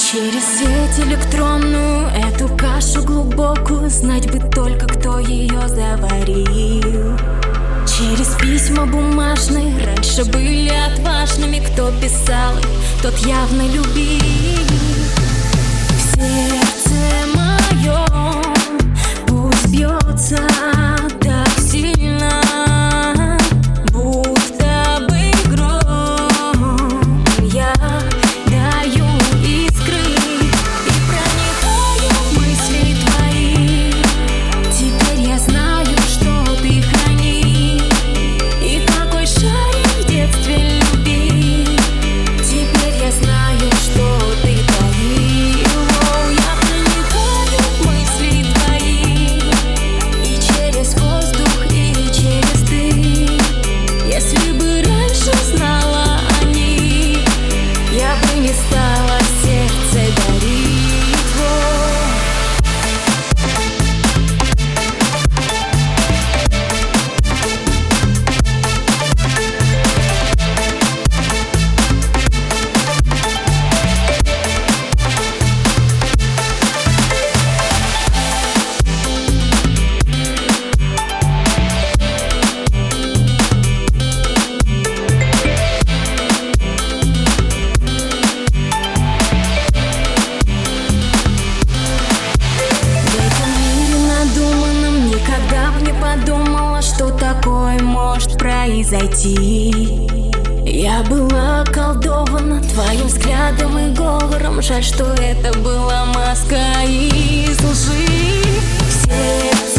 Через сеть электронную, эту кашу глубокую, знать бы только, кто ее заварил. Через письма бумажные, раньше были отважными, кто писал их, тот явно любил. В сердце моем пусть бьется так сильно, будто бы гром. Я даю искры и проникаю в мысли твои. Теперь я знаю, что ты хранишь и какой шарик в детстве любил. Теперь я знаю, что ты таил. Я проникаю в мысли твои и через воздух, и через дым. Если бы раньше знала о них, я бы не стала сердце дарить. Подумала, что такое может произойти. Я была околдована твоим взглядом и говором. Жаль, что это была маска из лжи. В сердце